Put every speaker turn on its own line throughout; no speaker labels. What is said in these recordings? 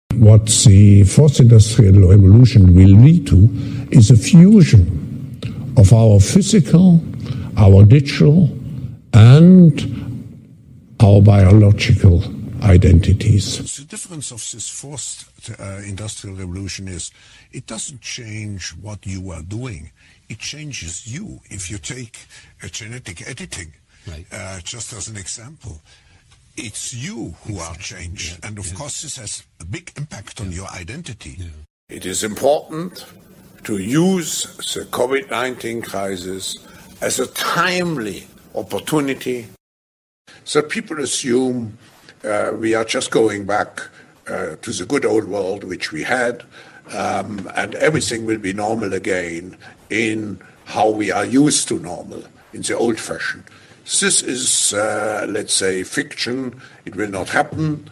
What the fourth industrial revolution will lead to is a fusion of our physical, our digital, and our biological identities.
The difference of this fourth industrial revolution is it doesn't change what you are doing. It changes you. If you take genetic editing, right. Just as an example, it's you who are changed. And of course, this has a big impact on your identity. Yeah.
It is important to use the COVID-19 crisis as a timely opportunity. So people assume we are just going back to the good old world which we had, and everything will be normal again in how we are used to normal, in the old fashion. This is, let's say, fiction. It will not happen.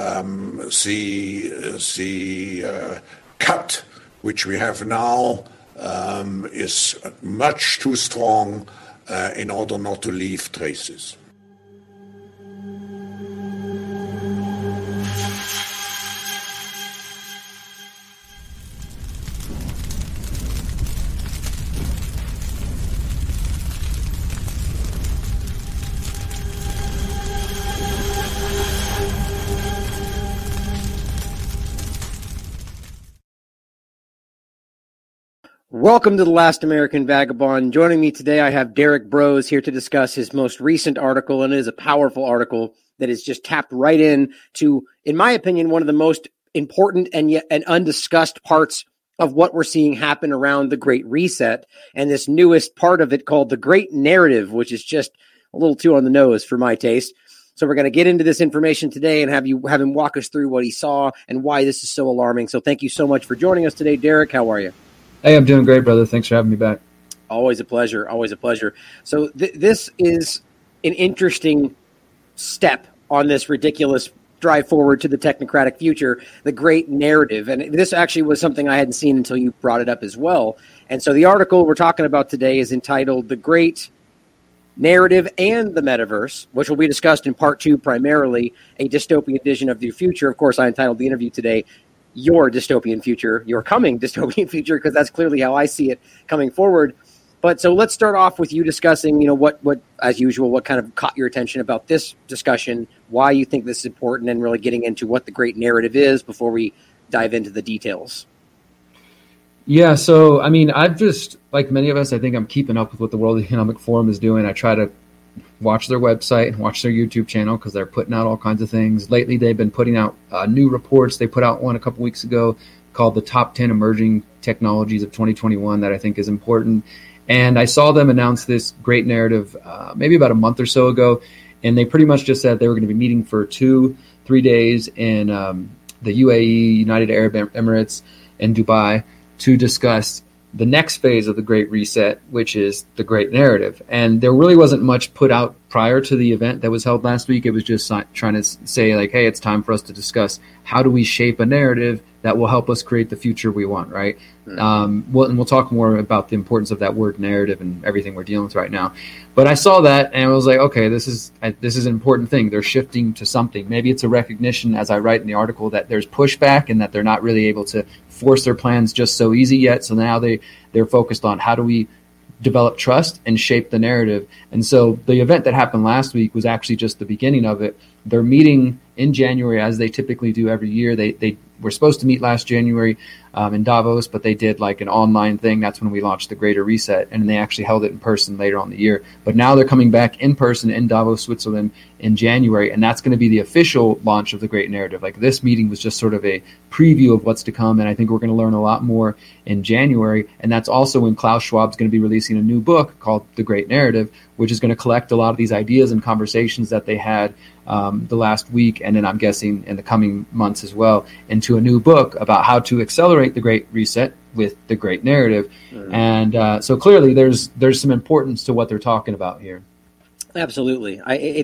The cut which we have now is much too strong in order not to leave traces.
Welcome to The Last American Vagabond. Joining me today, I have Derek Broze here to discuss his most recent article, and it is a powerful article that is just tapped right in to, in my opinion, one of the most important and yet undiscussed parts of what we're seeing happen around the Great Reset, and this newest part of it called the Great Narrative, which is just a little too on the nose for my taste. So we're going to get into this information today and have him walk us through what he saw and why this is so alarming. So thank you so much for joining us today, Derek. How are you?
Hey, I'm doing great, brother. Thanks for having me back.
Always a pleasure. Always a pleasure. So this is an interesting step on this ridiculous drive forward to the technocratic future, the Great Narrative. And this actually was something I hadn't seen until you brought it up as well. And so the article we're talking about today is entitled The Great Narrative and the Metaverse, which will be discussed in part 2, primarily a dystopian vision of the future. Of course, I entitled the interview today, Your Dystopian Future, Your Coming Dystopian Future, because that's clearly how I see it coming forward. But so let's start off with you discussing, what as usual, what kind of caught your attention about this discussion, why you think this is important, and really getting into what the Great Narrative is before we dive into the details.
Yeah, so, I've just, like many of us, I think I'm keeping up with what the World Economic Forum is doing. I try to watch their website and watch their YouTube channel because they're putting out all kinds of things. Lately, they've been putting out new reports. They put out one a couple weeks ago called the Top 10 Emerging Technologies of 2021 that I think is important. And I saw them announce this Great Narrative maybe about a month or so ago. And they pretty much just said they were going to be meeting for 2-3 days in the UAE, United Arab Emirates, and Dubai to discuss the next phase of the Great Reset, which is the Great Narrative. And there really wasn't much put out prior to the event that was held last week. It was just trying to say, like, hey, it's time for us to discuss how do we shape a narrative that will help us create the future we want, right? And we'll talk more about the importance of that word narrative and everything we're dealing with right now. But I saw that and I was like, okay, this is an important thing. They're shifting to something. Maybe it's a recognition, as I write in the article, that there's pushback and that they're not really able to force their plans just so easy yet. So now they're focused on how do we develop trust and shape the narrative. And so the event that happened last week was actually just the beginning of it. They're meeting in January, as they typically do every year. They were supposed to meet last January in Davos, but they did like an online thing. That's when we launched the Greater Reset, and they actually held it in person later on in the year. But now they're coming back in person in Davos, Switzerland in January, and that's going to be the official launch of the Great Narrative. Like, this meeting was just sort of a preview of what's to come, and I think we're going to learn a lot more in January. And that's also when Klaus Schwab's going to be releasing a new book called The Great Narrative, which is going to collect a lot of these ideas and conversations that they had the last week, and then I'm guessing in the coming months as well, into a new book about how to accelerate the Great Reset with the Great Narrative. Mm-hmm. And so clearly there's some importance to what they're talking about here.
Absolutely.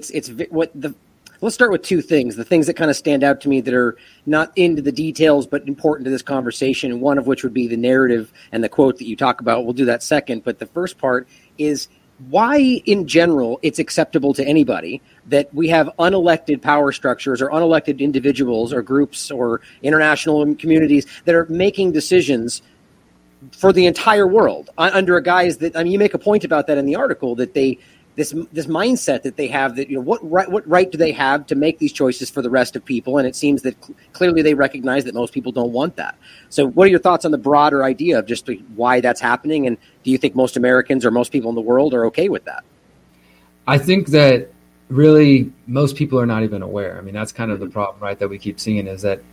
Let's start with two things, the things that kind of stand out to me that are not into the details but important to this conversation, one of which would be the narrative and the quote that you talk about. We'll do that second. But the first part is why in general it's acceptable to anybody that we have unelected power structures or unelected individuals or groups or international communities that are making decisions for the entire world under a guise that, I mean, you make a point about that in the article, that this mindset that they have, that, what right do they have to make these choices for the rest of people? And it seems that clearly they recognize that most people don't want that. So what are your thoughts on the broader idea of just why that's happening? And do you think most Americans or most people in the world are okay with that?
I think that really most people are not even aware. I mean, that's kind of the problem, right, that we keep seeing, is that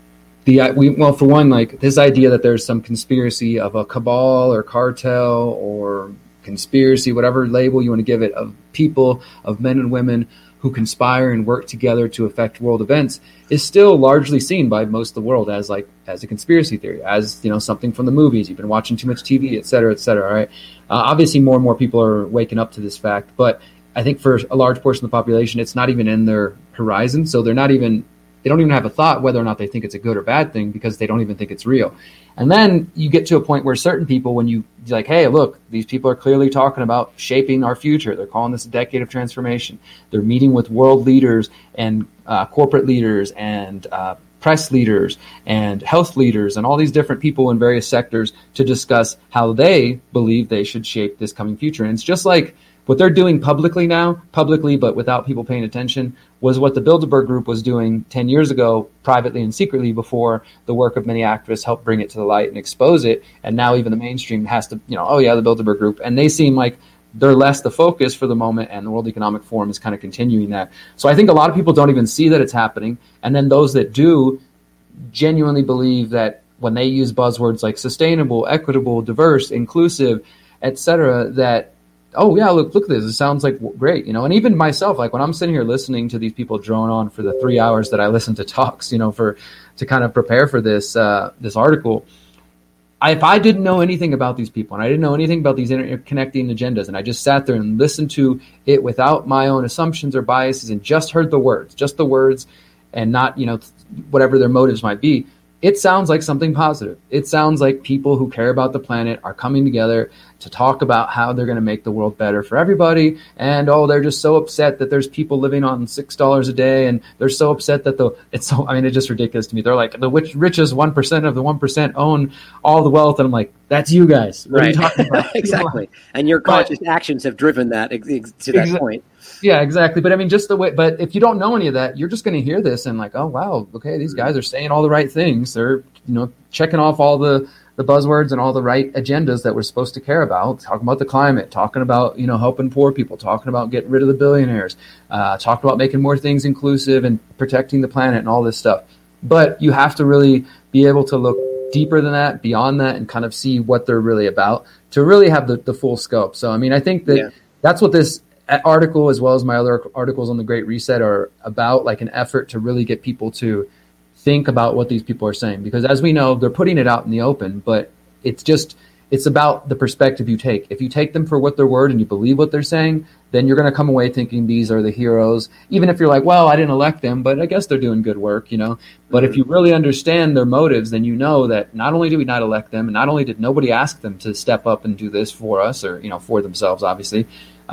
for one, like this idea that there's some conspiracy of a cabal or cartel or conspiracy, whatever label you want to give it, of people, of men and women who conspire and work together to affect world events, is still largely seen by most of the world as a conspiracy theory, as something from the movies. You've been watching too much TV, et cetera, right? Obviously, more and more people are waking up to this fact, but I think for a large portion of the population, it's not even in their horizon. So they don't even have a thought whether or not they think it's a good or bad thing, because they don't even think it's real. And then you get to a point where certain people, when you're like, hey, look, these people are clearly talking about shaping our future. They're calling this a decade of transformation. They're meeting with world leaders and corporate leaders and press leaders and health leaders and all these different people in various sectors to discuss how they believe they should shape this coming future. And it's just like what they're doing publicly but without people paying attention, was what the Bilderberg Group was doing 10 years ago, privately and secretly, before the work of many activists helped bring it to the light and expose it. And now even the mainstream has to, the Bilderberg Group. And they seem like they're less the focus for the moment, and the World Economic Forum is kind of continuing that. So I think a lot of people don't even see that it's happening. And then those that do genuinely believe that when they use buzzwords like sustainable, equitable, diverse, inclusive, et cetera, that, oh yeah, look at this. It sounds like great, And even myself, like when I'm sitting here listening to these people drone on for the 3 hours that I listen to talks, to kind of prepare for this article, if I didn't know anything about these people and I didn't know anything about these interconnecting agendas, and I just sat there and listened to it without my own assumptions or biases and just heard the words, and not, whatever their motives might be, it sounds like something positive. It sounds like people who care about the planet are coming together to talk about how they're going to make the world better for everybody. And, they're just so upset that there's people living on $6 a day. And they're so upset that it's just ridiculous to me. They're like, the richest 1% of the 1% own all the wealth. And I'm like, that's you guys. What are you talking about?
Exactly. And your conscious actions have driven that to that point.
Yeah, exactly. But just the way, but if you don't know any of that, you're just going to hear this and like, oh, wow, okay, these guys are saying all the right things. They're, checking off all the buzzwords and all the right agendas that we're supposed to care about, talking about the climate, talking about, helping poor people, talking about getting rid of the billionaires, talking about making more things inclusive and protecting the planet and all this stuff. But you have to really be able to look deeper than that, beyond that, and kind of see what they're really about to really have the full scope. So, I think that that's what this article, as well as my other articles on the Great Reset, are about, like an effort to really get people to think about what these people are saying. Because as we know, they're putting it out in the open, but it's about the perspective you take. If you take them for what their word and you believe what they're saying, then you're going to come away thinking these are the heroes, even if you're like, well, I didn't elect them, but I guess they're doing good work, But if you really understand their motives, then you know that not only did we not elect them, and not only did nobody ask them to step up and do this for us, or, for themselves, obviously,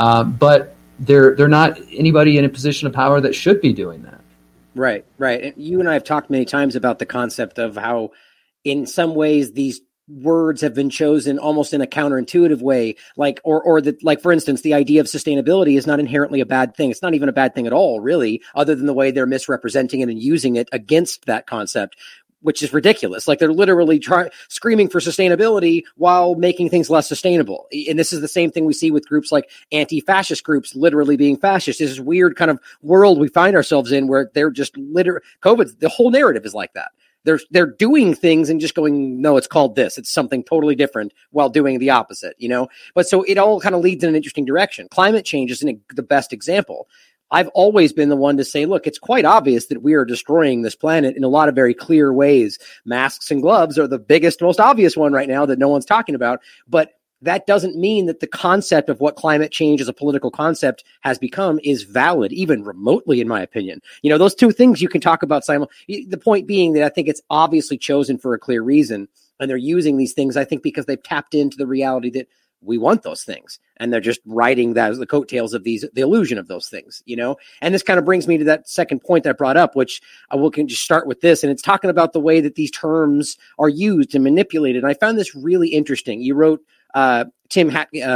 but they're not anybody in a position of power that should be doing that.
Right. And you and I have talked many times about the concept of how, in some ways, these words have been chosen almost in a counterintuitive way, like for instance, the idea of sustainability is not inherently a bad thing. It's not even a bad thing at all, really, other than the way they're misrepresenting it and using it against that concept, which is ridiculous. Like, they're literally screaming for sustainability while making things less sustainable. And this is the same thing we see with groups like anti-fascist groups literally being fascist. This is weird kind of world we find ourselves in, where they're just COVID, the whole narrative is like that. They're doing things and just going, no, it's called this. It's something totally different, while doing the opposite, But so it all kind of leads in an interesting direction. Climate change is the best example. I've always been the one to say, look, it's quite obvious that we are destroying this planet in a lot of very clear ways. Masks and gloves are the biggest, most obvious one right now that no one's talking about. But that doesn't mean that the concept of what climate change as a political concept has become is valid, even remotely, in my opinion. Those two things you can talk about the point being that I think it's obviously chosen for a clear reason. And they're using these things, I think, because they've tapped into the reality that we want those things. And they're just riding the coattails of the illusion of those things, And this kind of brings me to that second point that I brought up, which I can just start with this. And it's talking about the way that these terms are used and manipulated. And I found this really interesting. You wrote, Tim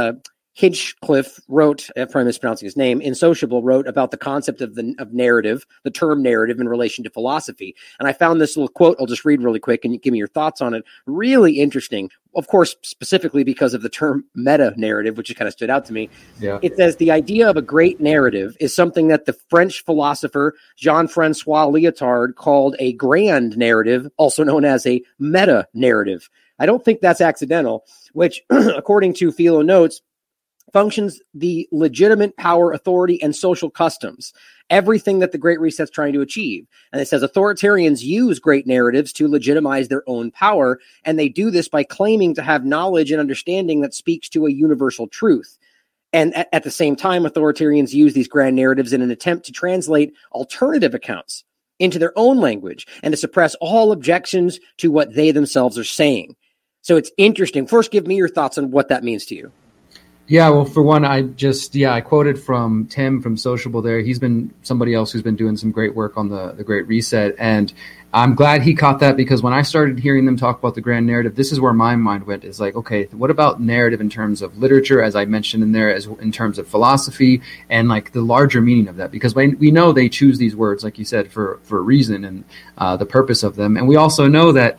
Hinchcliffe wrote, I'm probably mispronouncing his name, in Sociable, wrote about the concept of narrative, the term narrative in relation to philosophy. And I found this little quote I'll just read really quick and you give me your thoughts on it. Really interesting. Of course, specifically because of the term meta-narrative, which kind of stood out to me.
Yeah.
It says, the idea of a great narrative is something that the French philosopher Jean-Francois Lyotard called a grand narrative, also known as a meta-narrative. I don't think that's accidental, which, according to Philo Notes, functions the legitimate power, authority, and social customs, everything that the Great Reset's trying to achieve. And it says authoritarians use great narratives to legitimize their own power, and they do this by claiming to have knowledge and understanding that speaks to a universal truth. And at the same time, authoritarians use these grand narratives in an attempt to translate alternative accounts into their own language and to suppress all objections to what they themselves are saying. So it's interesting. First, give me your thoughts on what that means to you.
Yeah, well, for one, I quoted from Tim from Sociable there. He's been somebody else who's been doing some great work on the Great Reset. And I'm glad he caught that, because when I started hearing them talk about the grand narrative, this is where my mind went. Is like, okay, what about narrative in terms of literature, as I mentioned in there, as in terms of philosophy, and like the larger meaning of that? Because we know they choose these words, like you said, for a reason and the purpose of them. And we also know that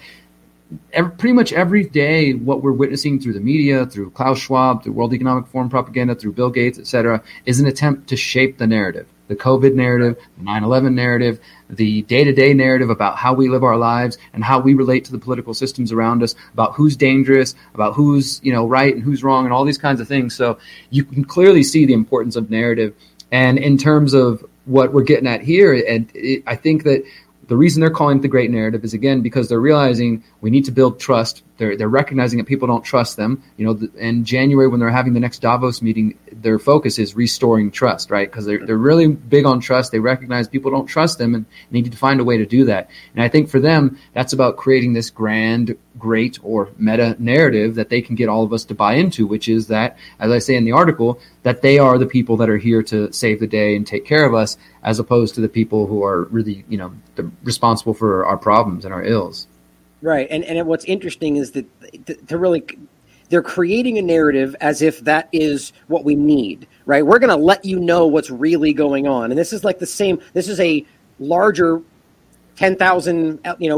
pretty much every day, what we're witnessing through the media, through Klaus Schwab, through World Economic Forum propaganda, through Bill Gates, et cetera, is an attempt to shape the narrative. The COVID narrative, the 9/11 narrative, the day-to-day narrative about how we live our lives and how we relate to the political systems around us, about who's dangerous, about who's right and who's wrong, and all these kinds of things. So you can clearly see the importance of narrative. And in terms of what we're getting at here, I think that the reason they're calling it the great narrative is, again, because they're realizing we need to build trust. They're recognizing that people don't trust them. In January, when they're having the next Davos meeting, their focus is restoring trust, right? Because they're really big on trust. They recognize people don't trust them and need to find a way to do that. And I think for them, that's about creating this grand, great, or meta narrative that they can get all of us to buy into, which is that, as I say in the article, that they are the people that are here to save the day and take care of us, as opposed to the people who are really, responsible for our problems and our ills.
Right. And what's interesting is that they're creating a narrative as if that is what we need, right? We're going to let you know what's really going on. And this is like this is a larger 10,000,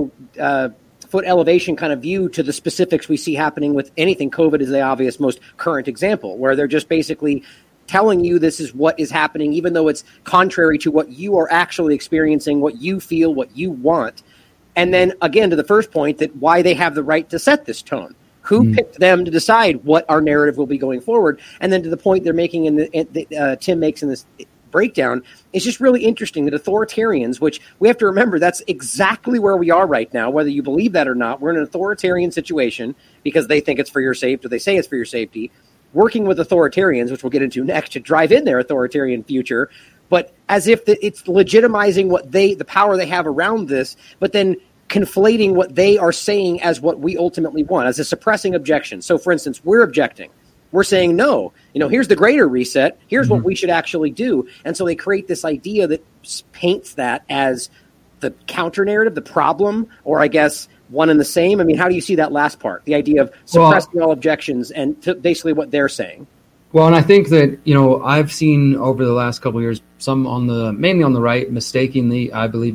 foot elevation kind of view to the specifics we see happening with anything. COVID is the obvious, most current example, where they're just basically telling you this is what is happening, even though it's contrary to what you are actually experiencing, what you feel, what you want. And then, again, to the first point, that why they have the right to set this tone. Who picked them to decide what our narrative will be going forward? And then to the point they're making Tim makes in this breakdown, it's just really interesting that authoritarians, which we have to remember, that's exactly where we are right now, whether you believe that or not. We're in an authoritarian situation because they think it's for your safety, or they say it's for your safety, working with authoritarians, which we'll get into next, to drive in their authoritarian future, but as if it's legitimizing the power they have around this, but then conflating what they are saying as what we ultimately want, as a suppressing objection. So, for instance, we're objecting. We're saying, no, here's the greater reset. Here's what we should actually do. And so they create this idea that paints that as the counter narrative, the problem, or I guess one and the same. I mean, how do you see that last part? The idea of suppressing all objections and basically what they're saying.
Well, and I think that, I've seen over the last couple of years, some mainly on the right, mistakenly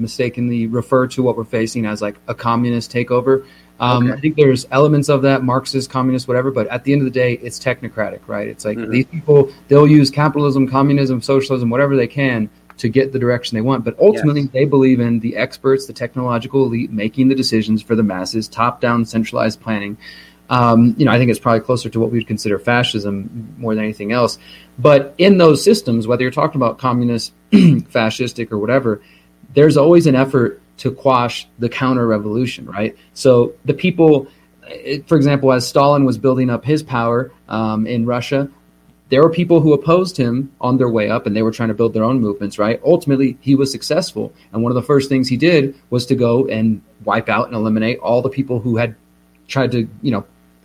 refer to what we're facing as like a communist takeover. Okay. I think there's elements of that, Marxist, communist, whatever, but at the end of the day, it's technocratic, right? It's like these people, they'll use capitalism, communism, socialism, whatever they can to get the direction they want. But ultimately, they believe in the experts, the technological elite, making the decisions for the masses, top-down centralized planning. I think it's probably closer to what we would consider fascism more than anything else. But in those systems, whether you're talking about communist, fascistic, or whatever, there's always an effort to quash the counter-revolution, right? So the people, for example, as Stalin was building up his power in Russia, there were people who opposed him on their way up, and they were trying to build their own movements, right? Ultimately, he was successful. And one of the first things he did was to go and wipe out and eliminate all the people who had tried to,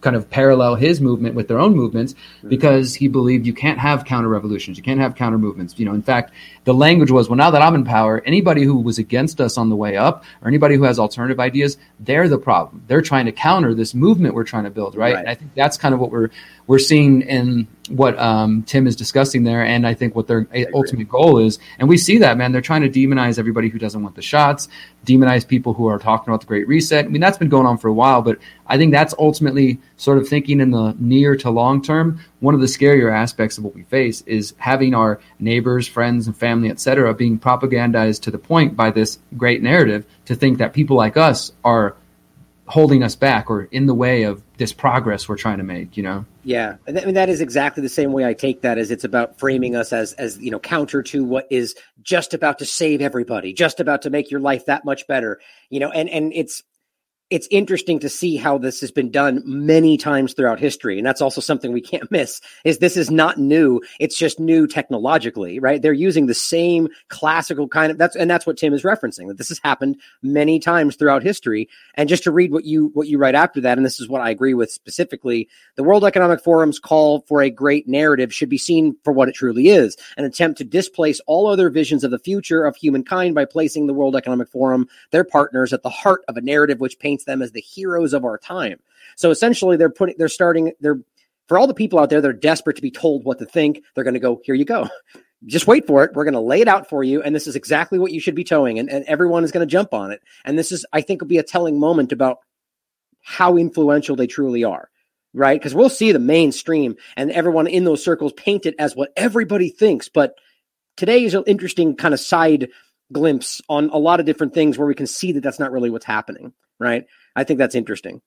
kind of parallel his movement with their own movements, because he believed you can't have counter revolutions, you can't have counter movements. In fact, the language was, well, now that I'm in power, anybody who was against us on the way up, or anybody who has alternative ideas, they're the problem. They're trying to counter this movement we're trying to build, right? And I think that's kind of what we're seeing in what Tim is discussing there, and I think what their ultimate goal is. And we see that, man. They're trying to demonize everybody who doesn't want the shots, demonize people who are talking about the Great Reset. I mean, that's been going on for a while, but I think that's ultimately sort of thinking in the near to long term. One of the scarier aspects of what we face is having our neighbors, friends, and family, et cetera, being propagandized to the point by this great narrative to think that people like us are holding us back or in the way of this progress we're trying to make,
Yeah. I mean, that is exactly the same way I take that, as it's about framing us as counter to what is just about to save everybody, just about to make your life that much better, and it's interesting to see how this has been done many times throughout history. And that's also something we can't miss, is this is not new. It's just new technologically, right? They're using the same classical kind of, that's what Tim is referencing, that this has happened many times throughout history. And just to read what you write after that, and this is what I agree with specifically, the World Economic Forum's call for a great narrative should be seen for what it truly is, an attempt to displace all other visions of the future of humankind by placing the World Economic Forum, their partners, at the heart of a narrative which paints them as the heroes of our time. So essentially for all the people out there that are desperate to be told what to think, they're going to go, here you go. Just wait for it. We're going to lay it out for you. And this is exactly what you should be towing. And everyone is going to jump on it. And this is, I think, will be a telling moment about how influential they truly are, right? Because we'll see the mainstream and everyone in those circles paint it as what everybody thinks. But today is an interesting kind of side glimpse on a lot of different things where we can see that that's not really what's happening, right? I think that's interesting.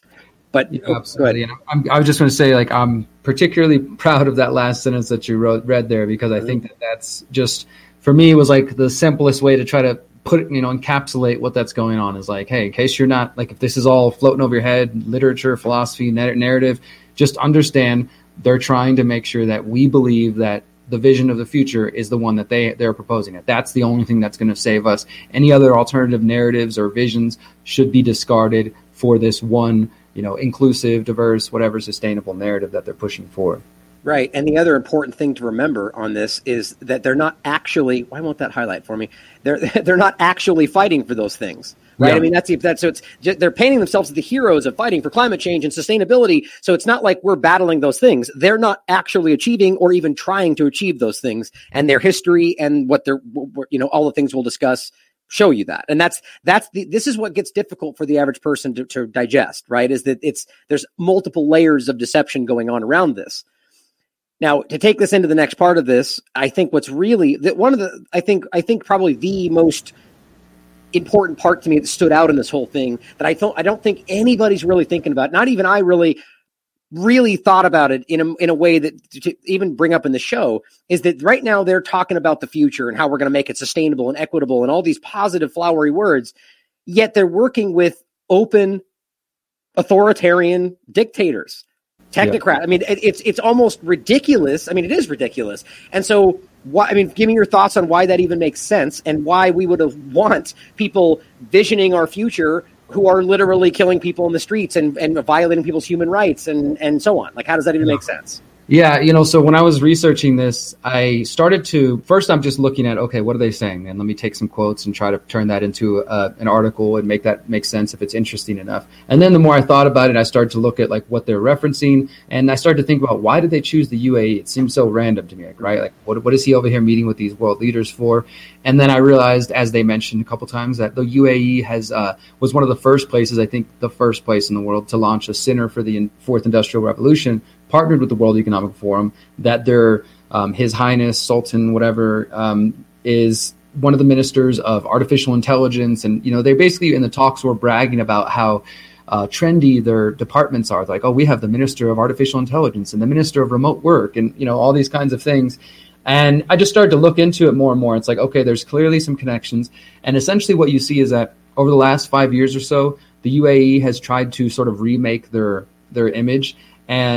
But
absolutely. I was just going to say, I'm particularly proud of that last sentence that you read there, because I think that's just, for me, it was like the simplest way to try to put it, encapsulate what that's going on, is like, hey, in case you're not, if this is all floating over your head, literature, philosophy, narrative, just understand they're trying to make sure that we believe that the vision of the future is the one that they're proposing. That's the only thing that's going to save us. Any other alternative narratives or visions should be discarded for this one, inclusive, diverse, whatever sustainable narrative that they're pushing for.
Right. And the other important thing to remember on this is that they're not actually, why won't that highlight for me? They're not actually fighting for those things. Right. Yeah. I mean, so they're painting themselves as the heroes of fighting for climate change and sustainability. So it's not like we're battling those things. They're not actually achieving or even trying to achieve those things, and their history and what they're, all the things we'll discuss show you that. And this is what gets difficult for the average person to digest, right? Is that there's multiple layers of deception going on around this. Now, to take this into the next part of this, I think what's really I think probably the most important part to me that stood out in this whole thing that I don't think anybody's really thinking about, not even I really thought about it in a way that to even bring up in the show, is that right now they're talking about the future and how we're going to make it sustainable and equitable and all these positive flowery words, yet they're working with open authoritarian dictators, technocrat. Yeah. I mean, it's almost ridiculous. I mean, it is ridiculous. And so give me your thoughts on why that even makes sense, and why we would want people visioning our future who are literally killing people in the streets and violating people's human rights and so on. How does that even make sense?
Yeah, so when I was researching this, I started to, first I'm just looking at, okay, what are they saying? And let me take some quotes and try to turn that into an article and make that make sense if it's interesting enough. And then the more I thought about it, I started to look at what they're referencing, and I started to think about, why did they choose the UAE? It seems so random to me, right? What is he over here meeting with these world leaders for? And then I realized, as they mentioned a couple times, that the UAE was one of the first places, I think the first place in the world, to launch a Center for the Fourth Industrial Revolution, partnered with the World Economic Forum, that their His Highness Sultan whatever is one of the ministers of artificial intelligence, and they basically in the talks were bragging about how trendy their departments are. Like, oh, we have the Minister of Artificial Intelligence and the Minister of Remote Work, and all these kinds of things. And I just started to look into it more and more. It's like, okay, there's clearly some connections, and essentially what you see is that over the last 5 years or so, the UAE has tried to sort of remake their image and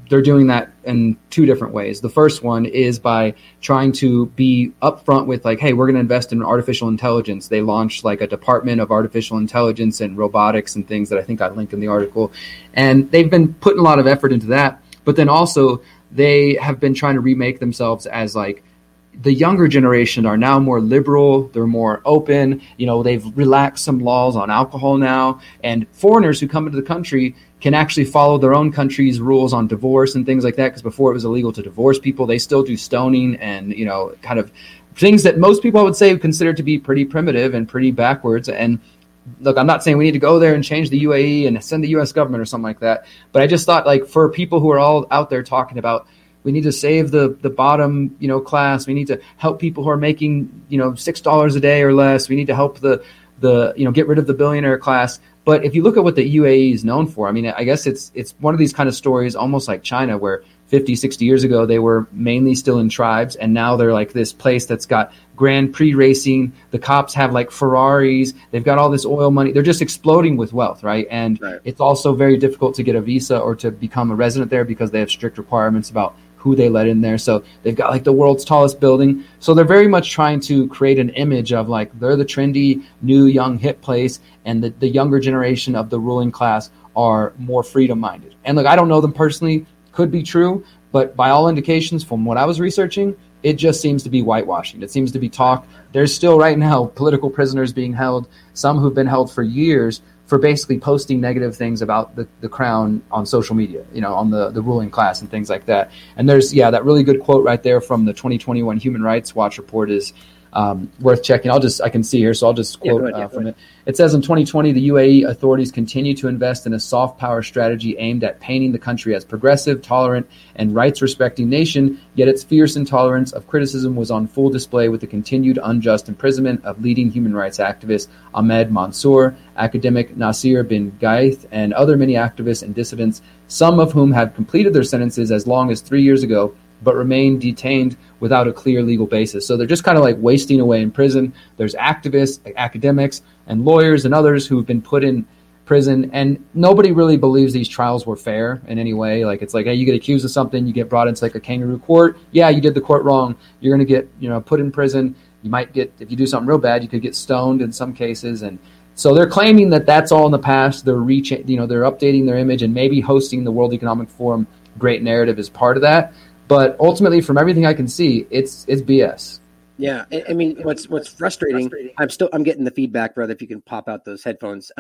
they're doing that in two different ways. The first one is by trying to be upfront with like, hey, we're going to invest in artificial intelligence. They launched like a department of artificial intelligence and robotics and things that I think I linked in the article. And they've been putting a lot of effort into that. But then also they have been trying to remake themselves as like, the younger generation are now more liberal. They're more open. You know, they've relaxed some laws on alcohol now, and foreigners who come into the country can actually follow their own country's rules on divorce and things like that. Because before it was illegal to divorce people, they still do stoning and, you know, kind of things that most people would say consider to be pretty primitive and pretty backwards. And look, I'm not saying we need to go there and change the UAE and send the U.S. government or something like that. But I just thought, like, for people who are all out there talking about, we need to save the bottom, you know, class. We need to help people who are making, you know, $6 a day or less. We need to help the you know, get rid of the billionaire class. But if you look at what the UAE is known for, I mean, I guess it's one of these kind of stories, almost like China, where 50, 60 years ago, they were mainly still in tribes. And now they're like this place that's got Grand Prix racing. The cops have like Ferraris. They've got all this oil money. They're just exploding with wealth, right? And It's also very difficult to get a visa or to become a resident there because they have strict requirements about who they let in there. So they've got like the world's tallest building. So they're very much trying to create an image of like they're the trendy, new, young, hip place, and the younger generation of the ruling class are more freedom-minded. And look, I don't know them personally, could be true, but by all indications from what I was researching, it just seems to be whitewashing. It seems to be talk. There's still right now political prisoners being held, some who've been held for years for basically posting negative things about the crown on social media, you know, on the ruling class and things like that. And there's, that really good quote right there from the 2021 Human Rights Watch report is worth checking. I can see here, so I'll just quote from it. It says, in 2020, the UAE authorities continue to invest in a soft power strategy aimed at painting the country as progressive, tolerant, and rights-respecting nation, yet its fierce intolerance of criticism was on full display with the continued unjust imprisonment of leading human rights activist Ahmed Mansour, academic Nasir bin Gaith, and other many activists and dissidents, some of whom had completed their sentences as long as 3 years ago, but remain detained without a clear legal basis. So they're just kind of like wasting away in prison. There's activists, academics, and lawyers and others who've been put in prison, and nobody really believes these trials were fair in any way. Like, it's like, hey, you get accused of something, you get brought into like a kangaroo court. Yeah, you did the court wrong. You're going to get, put in prison. You might get, if you do something real bad, you could get stoned in some cases. And so they're claiming that that's all in the past. They're they're updating their image, and maybe hosting the World Economic Forum Great Narrative is part of that. But ultimately, from everything I can see, it's BS. Yeah,
I mean, what's frustrating? I'm getting the feedback, brother. If you can pop out those headphones.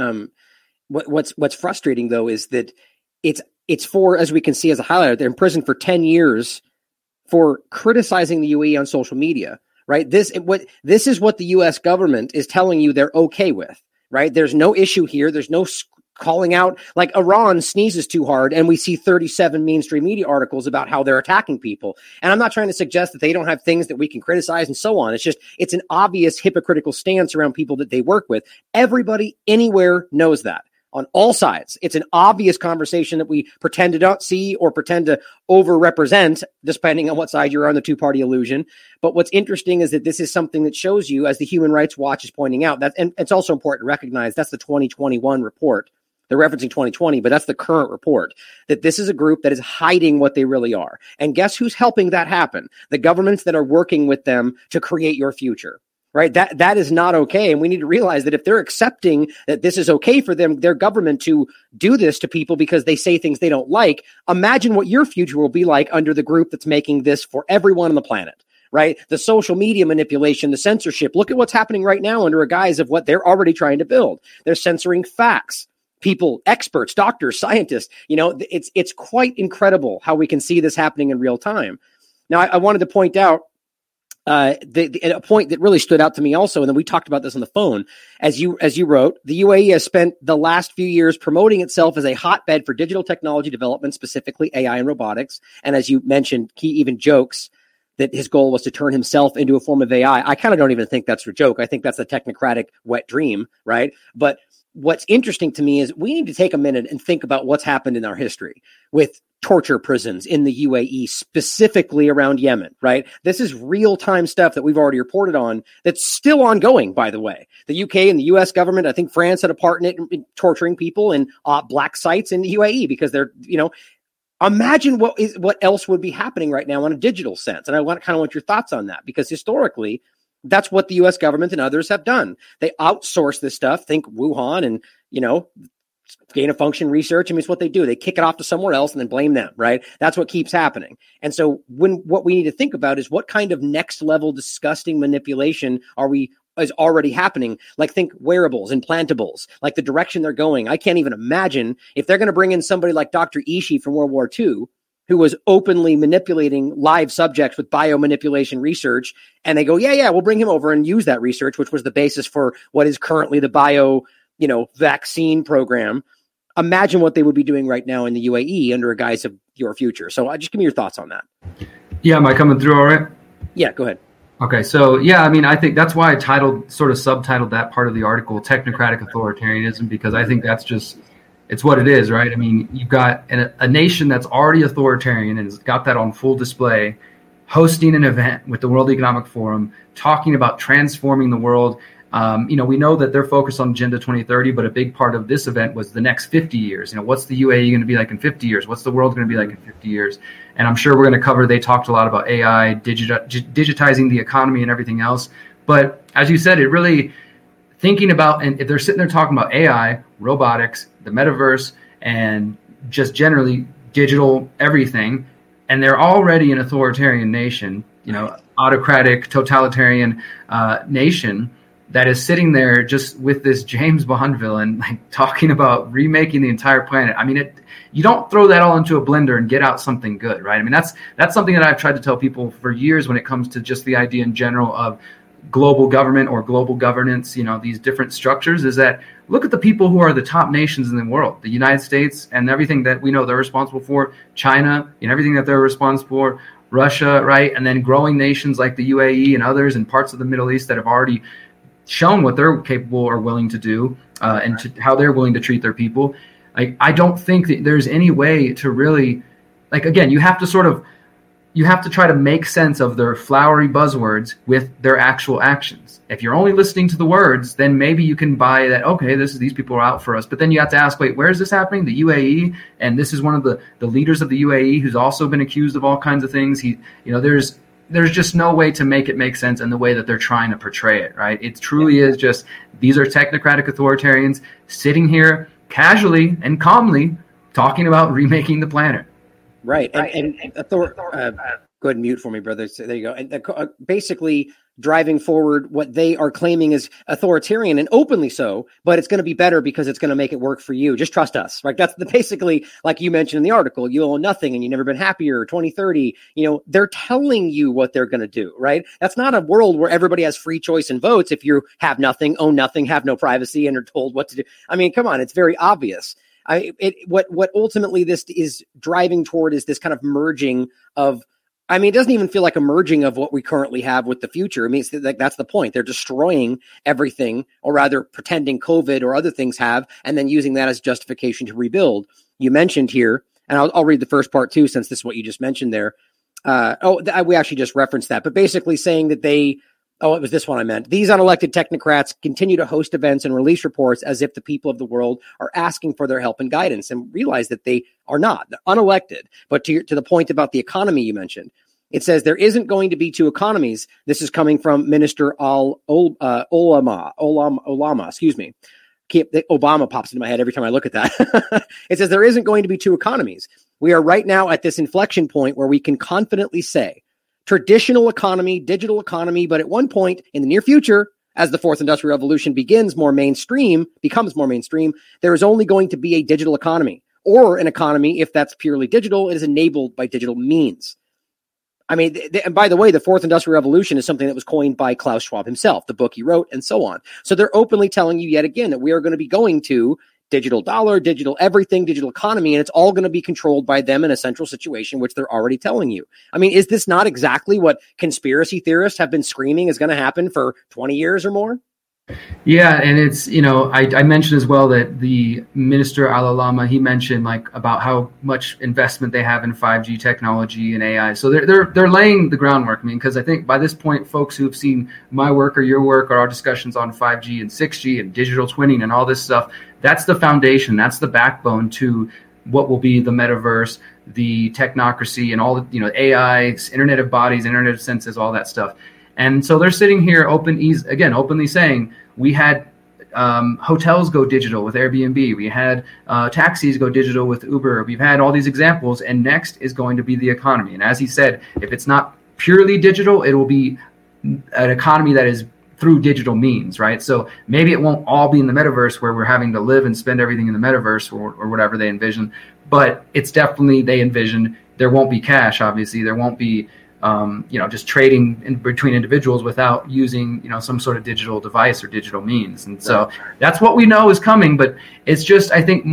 What's frustrating though is that it's for, as we can see as a highlighter, they're in prison for 10 years for criticizing the UAE on social media. Right? This is what the U.S. government is telling you they're okay with. Right? There's no issue here. There's no calling out, like Iran sneezes too hard and we see 37 mainstream media articles about how they're attacking people. And I'm not trying to suggest that they don't have things that we can criticize and so on. It's an obvious hypocritical stance around people that they work with. Everybody anywhere knows that on all sides. It's an obvious conversation that we pretend to not see or pretend to overrepresent, depending on what side you're on, the two-party illusion. But what's interesting is that this is something that shows you, as the Human Rights Watch is pointing out, that, and it's also important to recognize that's the 2021 report. They're referencing 2020, but that's the current report, that this is a group that is hiding what they really are. And guess who's helping that happen? The governments that are working with them to create your future, right? That is not okay. And we need to realize that if they're accepting that this is okay for them, their government, to do this to people because they say things they don't like, imagine what your future will be like under the group that's making this for everyone on the planet. Right? The social media manipulation, the censorship. Look at what's happening right now under a guise of what they're already trying to build. They're censoring facts. People, experts, doctors, scientists, it's quite incredible how we can see this happening in real time. Now, I wanted to point out a point that really stood out to me also, and then we talked about this on the phone. As you wrote, the UAE has spent the last few years promoting itself as a hotbed for digital technology development, specifically AI and robotics. And as you mentioned, he even jokes that his goal was to turn himself into a form of AI. I kind of don't even think that's a joke. I think that's a technocratic wet dream, right? But what's interesting to me is we need to take a minute and think about what's happened in our history with torture prisons in the UAE, specifically around Yemen, right? This is real-time stuff that we've already reported on that's still ongoing, by the way. The UK and the US government, I think France had a part in it, in torturing people in black sites in the UAE because they're, Imagine what else would be happening right now in a digital sense. And I want your thoughts on that, because historically, that's what the U.S. government and others have done. They outsource this stuff. Think Wuhan and, gain of function research. I mean, it's what they do. They kick it off to somewhere else and then blame them, right? That's what keeps happening. And so what we need to think about is what kind of next level disgusting manipulation is already happening. Like, think wearables, implantables, like the direction they're going. I can't even imagine if they're going to bring in somebody like Dr. Ishii from World War II, who was openly manipulating live subjects with biomanipulation research. And they go, yeah, we'll bring him over and use that research, which was the basis for what is currently the vaccine program. Imagine what they would be doing right now in the UAE under a guise of your future. So just give me your thoughts on that.
Yeah. Am I coming through all right?
Yeah, go ahead.
Okay. So yeah, I mean, I think that's why I subtitled that part of the article, Technocratic Authoritarianism, because I think it's what it is, right? I mean, you've got a nation that's already authoritarian and has got that on full display, hosting an event with the World Economic Forum, talking about transforming the world. We know that they're focused on Agenda 2030, but a big part of this event was the next 50 years. What's the UAE going to be like in 50 years? What's the world going to be like in 50 years? And I'm sure we're going to cover, they talked a lot about AI, digitizing the economy and everything else. But as you said, it really thinking about, and if they're sitting there talking about AI, robotics, the metaverse, and just generally digital everything, and they're already an authoritarian nation, autocratic, totalitarian nation, that is sitting there just with this James Bond villain, like talking about remaking the entire planet. I mean, you don't throw that all into a blender and get out something good, right? I mean, that's something that I've tried to tell people for years when it comes to just the idea in general of global government or global governance, these different structures, is that look at the people who are the top nations in the world, the United States and everything that we know they're responsible for, China and everything that they're responsible for, Russia, right? And then growing nations like the UAE and others and parts of the Middle East that have already shown what they're capable or willing to do how they're willing to treat their people. I don't think that there's any way to really, again, you have to try to make sense of their flowery buzzwords with their actual actions. If you're only listening to the words, then maybe you can buy that, okay, these people are out for us. But then you have to ask, wait, where is this happening? The UAE, and this is one of the leaders of the UAE who's also been accused of all kinds of things. There's just no way to make it make sense in the way that they're trying to portray it, right? It truly is just, these are technocratic authoritarians sitting here casually and calmly talking about remaking the planet.
Right. Go ahead and mute for me, brother. So there you go. And basically driving forward what they are claiming is authoritarian, and openly so, but it's going to be better because it's going to make it work for you. Just trust us, right? That's basically, like you mentioned in the article, you own nothing and you've never been happier, 2030, they're telling you what they're going to do, right? That's not a world where everybody has free choice and votes. If you have nothing, own nothing, have no privacy, and are told what to do. I mean, come on, it's very obvious. What ultimately this is driving toward is this kind of merging of, it doesn't even feel like a merging of what we currently have with the future. I mean, that's the point. They're destroying everything, or rather pretending COVID or other things have, and then using that as justification to rebuild. You mentioned here, and I'll read the first part too, since this is what you just mentioned there. We actually just referenced that, but basically saying that it was this one I meant. These unelected technocrats continue to host events and release reports as if the people of the world are asking for their help and guidance, and realize that they are not. They're unelected. But to the point about the economy you mentioned, it says there isn't going to be two economies. This is coming from Minister Olama, excuse me. Obama pops into my head every time I look at that. It says there isn't going to be two economies. We are right now at this inflection point where we can confidently say traditional economy, digital economy, but at one point in the near future, as the fourth industrial revolution becomes more mainstream, there is only going to be a digital economy, or an economy, if that's purely digital, it is enabled by digital means. And by the way, the fourth industrial revolution is something that was coined by Klaus Schwab himself, the book he wrote, and so on. So they're openly telling you yet again that we are going to be going to digital dollar, digital everything, digital economy, and it's all going to be controlled by them in a central situation, which they're already telling you. Is this not exactly what conspiracy theorists have been screaming is going to happen for 20 years or more?
Yeah, and it's, I mentioned as well that the Minister Al-Alama, he mentioned about how much investment they have in 5G technology and AI. So they're laying the groundwork. Because I think by this point, folks who have seen my work or your work or our discussions on 5G and 6G and digital twinning and all this stuff, that's the foundation. That's the backbone to what will be the metaverse, the technocracy and all the, you know, AI, Internet of Bodies, Internet of Senses, all that stuff. And so they're sitting here openly saying, we had hotels go digital with Airbnb. We had taxis go digital with Uber. We've had all these examples, and next is going to be the economy. And as he said, if it's not purely digital, it will be an economy that is through digital means, right? So maybe it won't all be in the metaverse where we're having to live and spend everything in the metaverse or whatever they envision, but it's definitely, they envision there won't be cash, obviously. There won't be just trading in between individuals without using, some sort of digital device or digital means. And so that's what we know is coming, but it's just, I think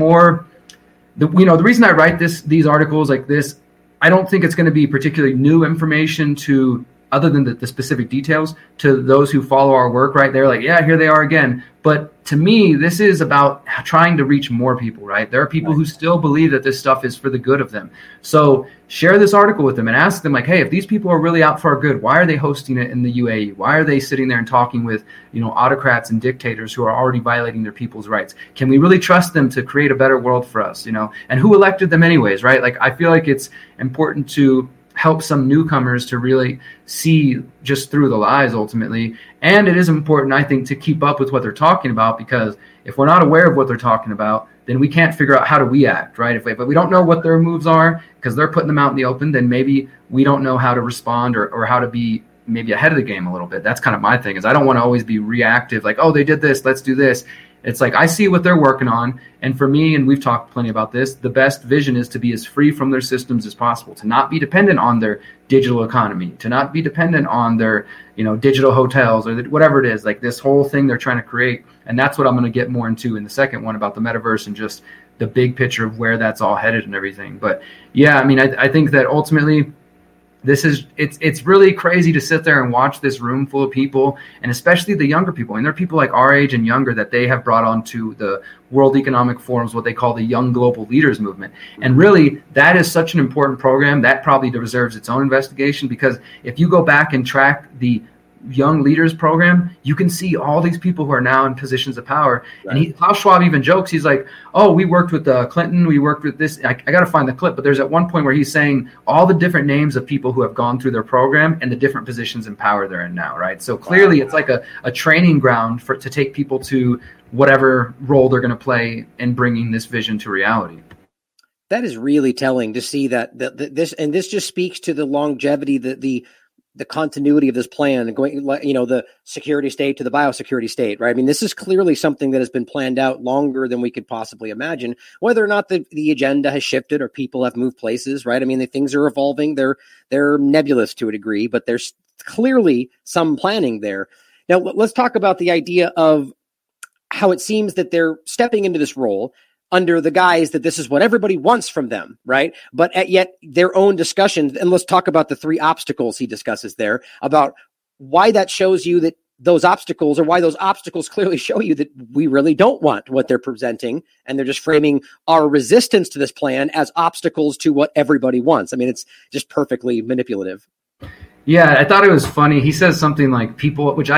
the reason I write these articles like this, I don't think it's going to be particularly new information to, other than the specific details, to those who follow our work, right? They're like, yeah, here they are again. But to me, this is about trying to reach more people, right? There are people who still believe that this stuff is for the good of them. So share this article with them and ask them, like, hey, if these people are really out for our good, why are they hosting it in the UAE? Why are they sitting there and talking with, autocrats and dictators who are already violating their people's rights? Can we really trust them to create a better world for us, And who elected them anyways, right? Like, I feel like it's important to help some newcomers to really see just through the lies ultimately. And it is important, I think, to keep up with what they're talking about, because if we're not aware of what they're talking about, then we can't figure out how do we act, right? If we don't know what their moves are because they're putting them out in the open, then maybe we don't know how to respond or how to be maybe ahead of the game a little bit. That's kind of my thing, is I don't want to always be reactive, like, oh, they did this, let's do this. It's like, I see what they're working on. And for me, and we've talked plenty about this, the best vision is to be as free from their systems as possible, to not be dependent on their digital economy, to not be dependent on their, digital hotels or whatever it is, like this whole thing they're trying to create. And that's what I'm going to get more into in the second one about the metaverse and just the big picture of where that's all headed and everything. But yeah, I mean, I think that ultimately, it's really crazy to sit there and watch this room full of people, and especially the younger people. And there are people like our age and younger that they have brought onto the World Economic Forum's what they call the Young Global Leaders Movement. And really, that is such an important program that probably deserves its own investigation, because if you go back and track the Young Leaders Program, you can see all these people who are now in positions of power. Right. And Klaus Schwab even jokes, he's like, oh, we worked with Clinton, we worked with this. I got to find the clip, but there's at one point where he's saying all the different names of people who have gone through their program and the different positions in power they're in now, right? So clearly it's like a training ground to take people to whatever role they're going to play in bringing this vision to reality.
That is really telling to see that this just speaks to the longevity, the continuity of this plan, going, the security state to the biosecurity state, right? I mean, this is clearly something that has been planned out longer than we could possibly imagine. Whether or not the agenda has shifted or people have moved places, right? I mean, things are evolving. They're nebulous to a degree, but there's clearly some planning there. Now, let's talk about the idea of how it seems that they're stepping into this role under the guise that this is what everybody wants from them, right? But yet their own discussions, and let's talk about the 3 obstacles he discusses there, about why that shows you that those obstacles, or why those obstacles clearly show you that we really don't want what they're presenting, and they're just framing our resistance to this plan as obstacles to what everybody wants. I mean, it's just perfectly manipulative.
Yeah, I thought it was funny. He says something like people, which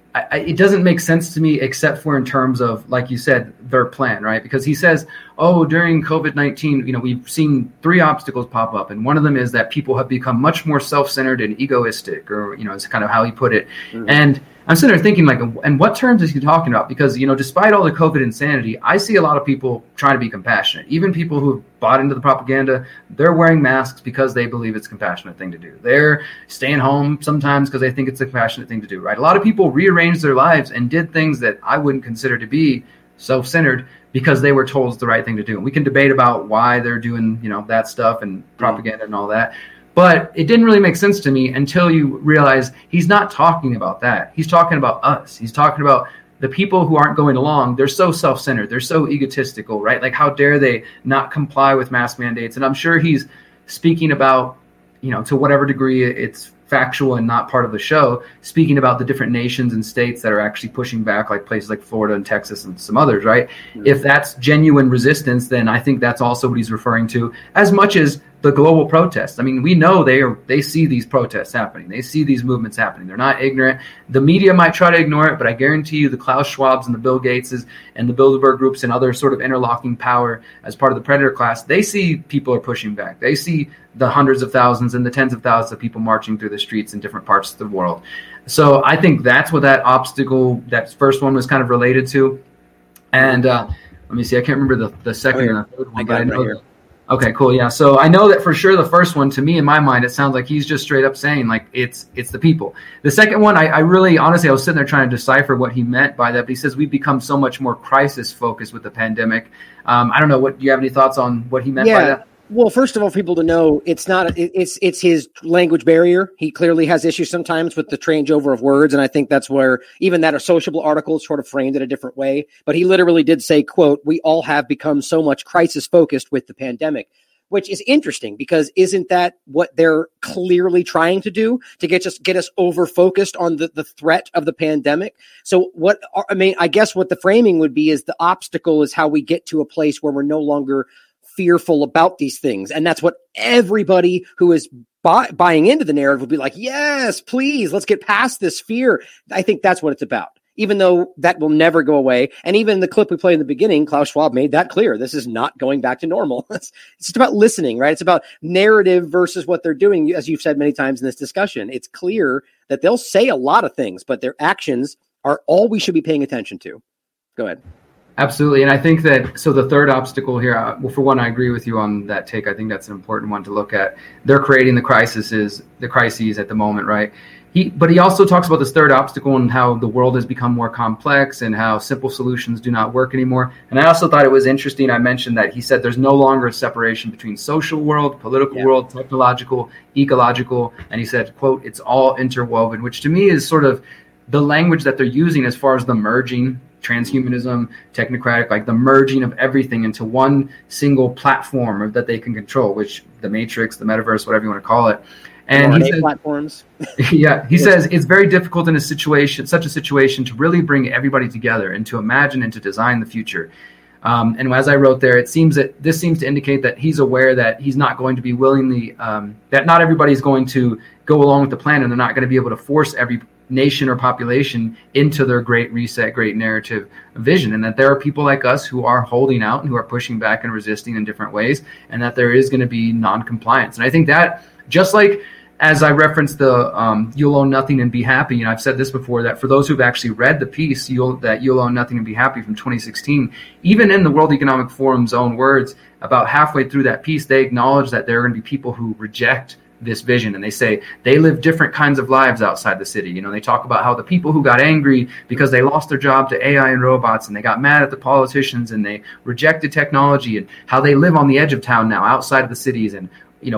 it doesn't make sense to me, except for in terms of, like you said, their plan, right? Because he says, oh, during COVID-19, we've seen 3 obstacles pop up. And one of them is that people have become much more self-centered and egoistic, or, it's kind of how he put it. Mm-hmm. And I'm sitting there thinking, like, and what terms is he talking about? Because, despite all the COVID insanity, I see a lot of people trying to be compassionate. Even people who have bought into the propaganda, they're wearing masks because they believe it's a compassionate thing to do. They're staying home sometimes because they think it's a compassionate thing to do, right? A lot of people rearranged their lives and did things that I wouldn't consider to be self-centered because they were told it's the right thing to do. And we can debate about why they're doing, that stuff and propaganda and all that. But it didn't really make sense to me until you realize he's not talking about that. He's talking about us. He's talking about the people who aren't going along. They're so self-centered. They're so egotistical, right? Like, how dare they not comply with mask mandates? And I'm sure he's speaking about, to whatever degree it's factual and not part of the show, speaking about the different nations and states that are actually pushing back, like places like Florida and Texas and some others, right? Mm-hmm. If that's genuine resistance, then I think that's also what he's referring to, as much as the global protests. I mean, we know they see these protests happening. They see these movements happening. They're not ignorant. The media might try to ignore it, but I guarantee you the Klaus Schwabs and the Bill Gateses and the Bilderberg groups and other sort of interlocking power as part of the predator class, they see people are pushing back. They see the hundreds of thousands and the tens of thousands of people marching through the streets in different parts of the world. So I think that's what that obstacle, that first one, was kind of related to. And let me see, I can't remember the second and the third one, but I know that. Okay, cool. Yeah. So I know that for sure the first one, to me, in my mind, it sounds like he's just straight up saying like it's the people. The second one, I really, honestly, I was sitting there trying to decipher what he meant by that. But he says we've become so much more crisis focused with the pandemic. I don't know. Do you have any thoughts on what he meant by that?
Well, first of all, people to know it's his language barrier. He clearly has issues sometimes with the changeover of words. And I think that's where even that Sociable article sort of framed it a different way. But he literally did say, quote, "We all have become so much crisis focused with the pandemic," which is interesting because isn't that what they're clearly trying to do, to get us over focused on the threat of the pandemic? So I guess what the framing would be is the obstacle is how we get to a place where we're no longer fearful about these things. And that's what everybody who is buying into the narrative will be like, yes, please, let's get past this fear. I think that's what it's about, even though that will never go away. And even the clip we played in the beginning, Klaus Schwab made that clear. This is not going back to normal. It's just about listening, right? It's about narrative versus what they're doing. As you've said many times in this discussion, it's clear that they'll say a lot of things, but their actions are all we should be paying attention to. Go ahead.
Absolutely. And I think that, so the third obstacle here, well, for one, I agree with you on that take. I think that's an important one to look at. They're creating the crises at the moment, right? But he also talks about this third obstacle and how the world has become more complex and how simple solutions do not work anymore. And I also thought it was interesting. I mentioned that he said there's no longer a separation between social world, political world, technological, ecological. And he said, quote, "It's all interwoven," which to me is sort of the language that they're using as far as the merging, transhumanism, technocratic, like the merging of everything into one single platform that they can control, which the Matrix, the metaverse, whatever you want to call it. And he says,
platforms.
Yeah, he says it's very difficult in such a situation to really bring everybody together and to imagine and to design the future. And as I wrote there, this seems to indicate that he's aware that he's not going to be willingly, that not everybody's going to go along with the plan, and they're not going to be able to force every nation or population into their great reset, great narrative vision, and that there are people like us who are holding out and who are pushing back and resisting in different ways, and that there is going to be non-compliance. And I think that, just like as I referenced the You'll Own Nothing and Be Happy, and I've said this before, that for those who've actually read the piece, You'll Own Nothing and Be Happy from 2016, even in the World Economic Forum's own words, about halfway through that piece, they acknowledge that there are going to be people who reject this vision, and they say they live different kinds of lives outside the city. You know, they talk about how the people who got angry because they lost their job to AI and robots, and they got mad at the politicians, and they rejected technology, and how they live on the edge of town now, outside of the cities, and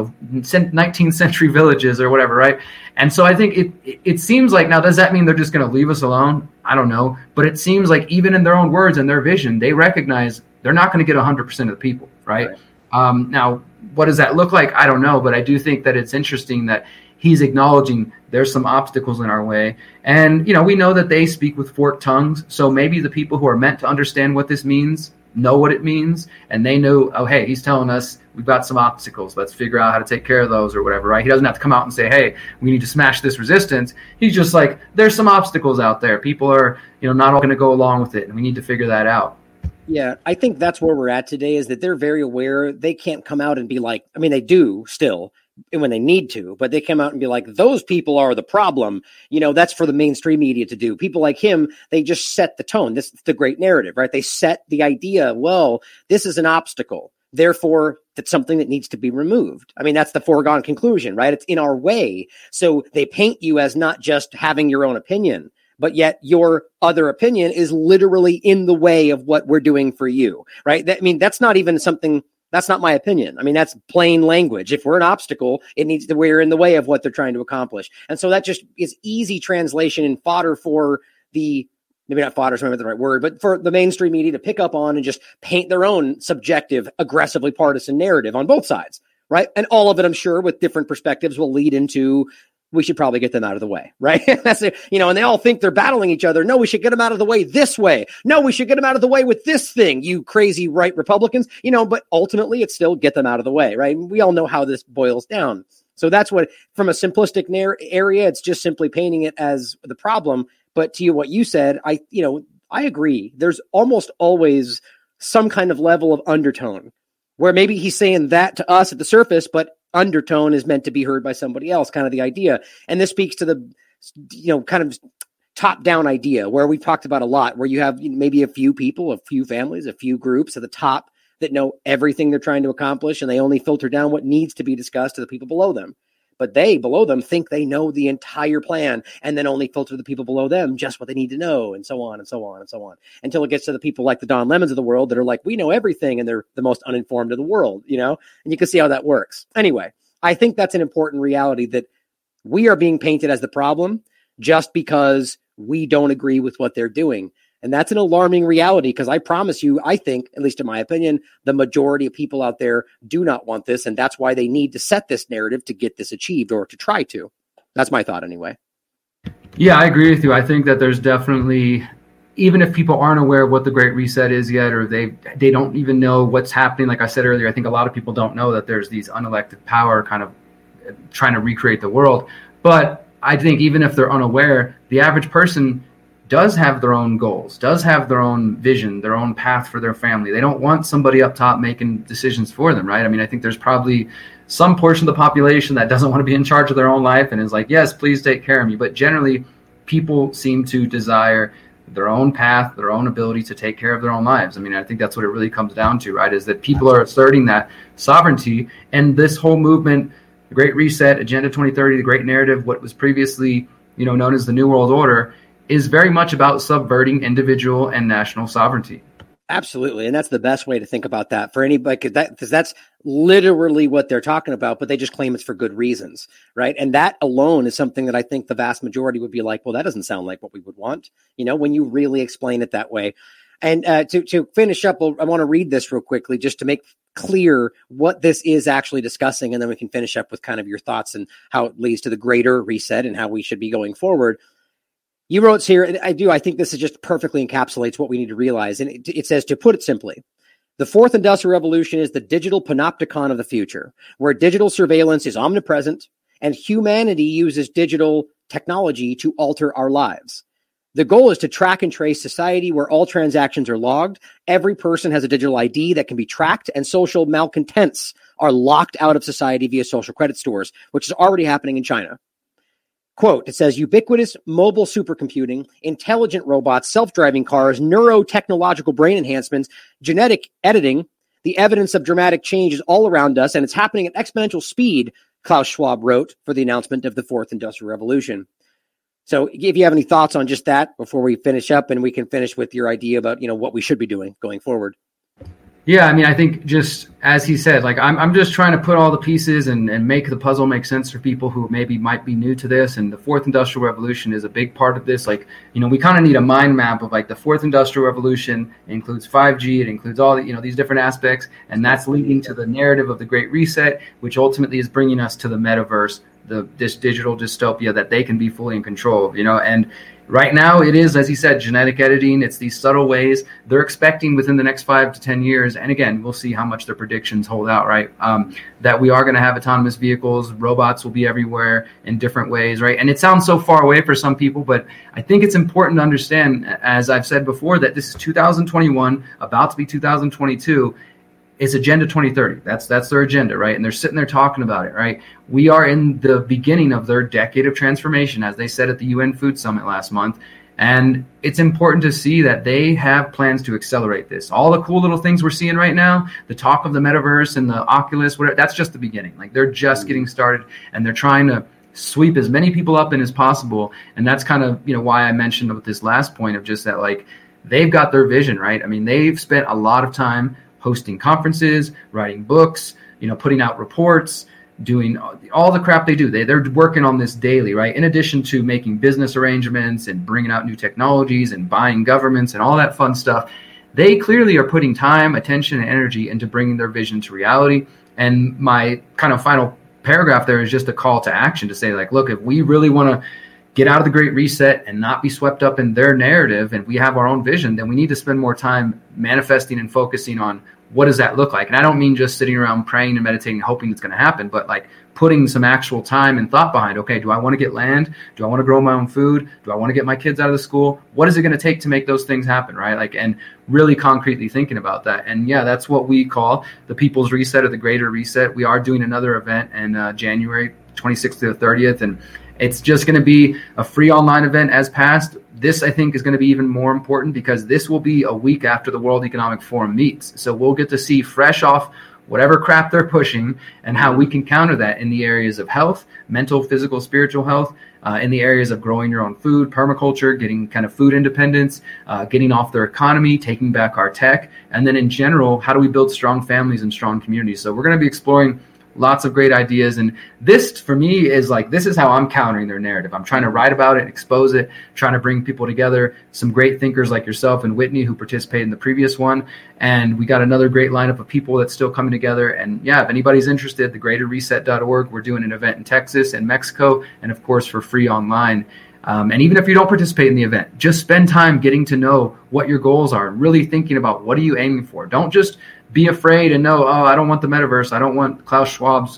19th century villages or whatever, right? And so I think it seems like, now, does that mean they're just going to leave us alone? I don't know, but it seems like even in their own words and their vision, they recognize they're not going to get 100% of the people, right? Now, what does that look like? I don't know, but I do think that it's interesting that he's acknowledging there's some obstacles in our way. And, we know that they speak with forked tongues. So maybe the people who are meant to understand what this means know what it means. And they know, oh, hey, he's telling us we've got some obstacles. Let's figure out how to take care of those or whatever, right? He doesn't have to come out and say, hey, we need to smash this resistance. He's just like, there's some obstacles out there. People are, not all going to go along with it. And we need to figure that out.
Yeah, I think that's where we're at today, is that they're very aware. They can't come out and be like, I mean, they do still when they need to, but they come out and be like, those people are the problem. That's for the mainstream media to do. People like him, they just set the tone. This is the great narrative, right? They set the idea, well, this is an obstacle. Therefore, that's something that needs to be removed. I mean, that's the foregone conclusion, right? It's in our way. So they paint you as not just having your own opinion, but yet your other opinion is literally in the way of what we're doing for you, right? That's not even something, that's not my opinion. I mean, that's plain language. If we're an obstacle, we're in the way of what they're trying to accomplish. And so that just is easy translation and fodder for maybe not fodder is maybe the right word, but for the mainstream media to pick up on and just paint their own subjective, aggressively partisan narrative on both sides, right? And all of it, I'm sure, with different perspectives will lead into we should probably get them out of the way, right? That's it, and they all think they're battling each other. No, we should get them out of the way this way. No, we should get them out of the way with this thing, you crazy right Republicans, but ultimately it's still get them out of the way, right? We all know how this boils down. So that's what, from a simplistic area, it's just simply painting it as the problem. But to what you said, I agree. There's almost always some kind of level of undertone where maybe he's saying that to us at the surface, but undertone is meant to be heard by somebody else, kind of the idea. And this speaks to the, kind of top-down idea where we've talked about a lot, where you have maybe a few people, a few families, a few groups at the top that know everything they're trying to accomplish, and they only filter down what needs to be discussed to the people below them. But they, below them, think they know the entire plan and then only filter the people below them just what they need to know, and so on and so on and so on, until it gets to the people like the Don Lemons of the world that are like, we know everything, and they're the most uninformed of the world, and you can see how that works. Anyway, I think that's an important reality, that we are being painted as the problem just because we don't agree with what they're doing. And that's an alarming reality, because I promise you, I think, at least in my opinion, the majority of people out there do not want this. And that's why they need to set this narrative to get this achieved, or to try to. That's my thought anyway.
Yeah, I agree with you. I think that there's definitely, even if people aren't aware of what the Great Reset is yet, or they don't even know what's happening. Like I said earlier, I think a lot of people don't know that there's these unelected power kind of trying to recreate the world. But I think even if they're unaware, the average person does have their own goals, does have their own vision, their own path for their family. They don't want somebody up top making decisions for them, right? I mean, I think there's probably some portion of the population that doesn't want to be in charge of their own life and is like, yes, please take care of me. But generally, people seem to desire their own path, their own ability to take care of their own lives. I mean, I think that's what it really comes down to, right? Is that people are asserting that sovereignty, and this whole movement, the Great Reset, Agenda 2030, the Great Narrative, what was previously, known as the New World Order, is very much about subverting individual and national sovereignty.
Absolutely. And that's the best way to think about that for anybody, because that's literally what they're talking about, but they just claim it's for good reasons, right? And that alone is something that I think the vast majority would be like, well, that doesn't sound like what we would want, when you really explain it that way. And to finish up, I want to read this real quickly just to make clear what this is actually discussing, and then we can finish up with kind of your thoughts and how it leads to the greater reset and how we should be going forward. You wrote here, and I think this is just perfectly encapsulates what we need to realize. And it says, to put it simply, the fourth industrial revolution is the digital panopticon of the future, where digital surveillance is omnipresent and humanity uses digital technology to alter our lives. The goal is to track and trace society where all transactions are logged. Every person has a digital ID that can be tracked, and social malcontents are locked out of society via social credit stores, which is already happening in China. Quote, it says, ubiquitous mobile supercomputing, intelligent robots, self-driving cars, neurotechnological brain enhancements, genetic editing, the evidence of dramatic change is all around us, and it's happening at exponential speed, Klaus Schwab wrote for the announcement of the fourth industrial revolution. So if you have any thoughts on just that before we finish up, and we can finish with your idea about, what we should be doing going forward.
Yeah, I mean, I think just as he said, like I'm just trying to put all the pieces and make the puzzle make sense for people who maybe might be new to this. And the fourth industrial revolution is a big part of this. Like, we kind of need a mind map of like the fourth industrial revolution. It includes 5G. It includes all the, these different aspects. And that's leading to the narrative of the Great Reset, which ultimately is bringing us to the metaverse, this digital dystopia that they can be fully in control of, and right now it is, as he said, genetic editing. It's these subtle ways they're expecting within the next 5 to 10 years. And again, we'll see how much their predictions hold out, right? That we are going to have autonomous vehicles, robots will be everywhere in different ways, right? And it sounds so far away for some people, but I think it's important to understand, as I've said before, that this is 2021, about to be 2022. It's Agenda 2030. That's their agenda, right? And they're sitting there talking about it, right? We are in the beginning of their decade of transformation, as they said at the UN Food Summit last month. And it's important to see that they have plans to accelerate this. All the cool little things we're seeing right now, the talk of the metaverse and the Oculus, whatever, that's just the beginning. Like, they're just getting started, and they're trying to sweep as many people up in as possible. And that's kind of, why I mentioned with this last point of just that, like, they've got their vision, right? I mean, they've spent a lot of time hosting conferences, writing books, putting out reports, doing all the crap they do. They're working on this daily, right? In addition to making business arrangements and bringing out new technologies and buying governments and all that fun stuff, they clearly are putting time, attention, and energy into bringing their vision to reality. And my kind of final paragraph there is just a call to action to say, like, look, if we really want to get out of the Great Reset and not be swept up in their narrative, and we have our own vision, then we need to spend more time manifesting and focusing on what does that look like. And I don't mean just sitting around praying and meditating, hoping it's going to happen, but like putting some actual time and thought behind, okay, do I want to get land? Do I want to grow my own food? Do I want to get my kids out of the school? What is it going to take to make those things happen, right? Like, and really concretely thinking about that. And yeah, that's what we call the People's Reset or the Greater Reset. We are doing another event in January 26th to the 30th, and it's just going to be a free online event as past. This, I think, is going to be even more important because this will be a week after the World Economic Forum meets. So we'll get to see fresh off whatever crap they're pushing and how we can counter that in the areas of health, mental, physical, spiritual health, in the areas of growing your own food, permaculture, getting kind of food independence, getting off their economy, taking back our tech, and then in general, how do we build strong families and strong communities? So we're going to be exploring lots of great ideas. And this, for me, is like, this is how I'm countering their narrative. I'm trying to write about it, expose it, trying to bring people together, some great thinkers like yourself and Whitney who participated in the previous one. And we got another great lineup of people that's still coming together. And yeah, if anybody's interested, thegreaterreset.org, we're doing an event in Texas and Mexico, and of course for free online. And even if you don't participate in the event, just spend time getting to know what your goals are and really thinking about what are you aiming for. Don't just be afraid and know, oh, I don't want the metaverse. I don't want Klaus Schwab's,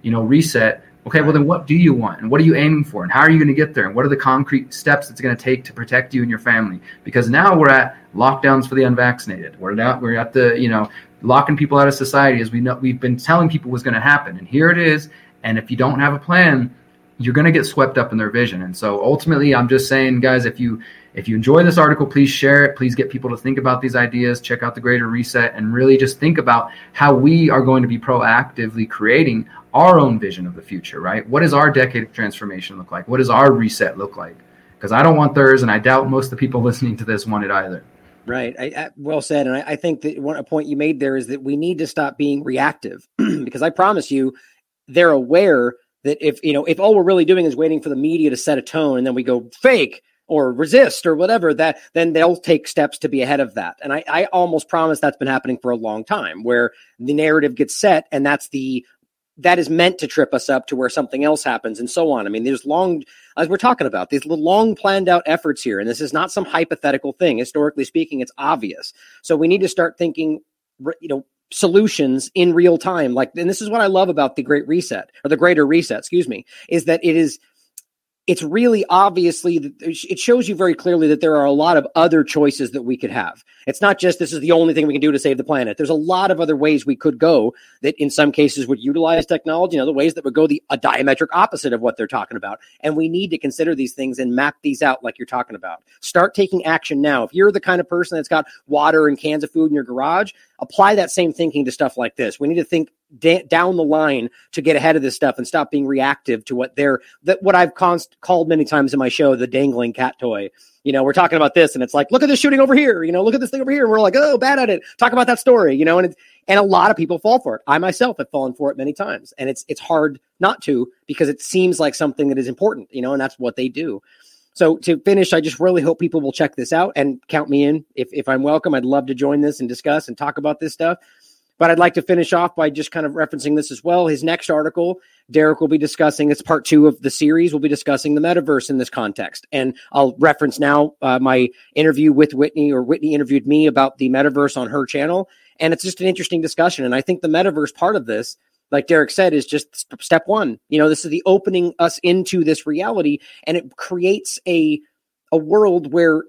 reset. Okay, well then what do you want? And what are you aiming for? And how are you going to get there? And what are the concrete steps it's going to take to protect you and your family? Because now we're at lockdowns for the unvaccinated. We're at the, locking people out of society, as we know, we've been telling people was going to happen. And here it is. And if you don't have a plan, you're going to get swept up in their vision. And so ultimately, I'm just saying, guys, if you enjoy this article, please share it. Please get people to think about these ideas, check out the Greater Reset, and really just think about how we are going to be proactively creating our own vision of the future, right? What does our decade of transformation look like? What does our reset look like? Because I don't want theirs, and I doubt most of the people listening to this want it either.
Right. I well said. And I think that a point you made there is that we need to stop being reactive because I promise you, they're aware that if all we're really doing is waiting for the media to set a tone and then we go fake or resist or whatever, then they'll take steps to be ahead of that. And I almost promise that's been happening for a long time, where the narrative gets set and that is meant to trip us up to where something else happens and so on. I mean, there's as we're talking about, these long planned out efforts here, and this is not some hypothetical thing. Historically speaking, it's obvious. So we need to start thinking, solutions in real time. And this is what I love about the Great Reset, or the Greater Reset, is that it's really obviously, it shows you very clearly that there are a lot of other choices that we could have. It's not just this is the only thing we can do to save the planet. There's a lot of other ways we could go that in some cases would utilize technology, and other ways that would go a diametric opposite of what they're talking about. And we need to consider these things and map these out like you're talking about. Start taking action now. If you're the kind of person that's got water and cans of food in your garage, apply that same thinking to stuff like this. We need to think down the line to get ahead of this stuff and stop being reactive to what I've called many times in my show, the dangling cat toy. We're talking about this and it's like, look at this shooting over here, look at this thing over here. And we're like, oh, bad at it. Talk about that story, and a lot of people fall for it. I myself have fallen for it many times, and it's hard not to, because it seems like something that is important, and that's what they do. So to finish, I just really hope people will check this out and count me in. If I'm welcome, I'd love to join this and discuss and talk about this stuff. But I'd like to finish off by just kind of referencing this as well. His next article, Derek will be discussing, it's part 2 of the series. We'll be discussing the metaverse in this context. And I'll reference now my interview with Whitney, or Whitney interviewed me about the metaverse on her channel. And it's just an interesting discussion. And I think the metaverse part of this, like Derek said, is just step 1. This is the opening us into this reality. And it creates a world where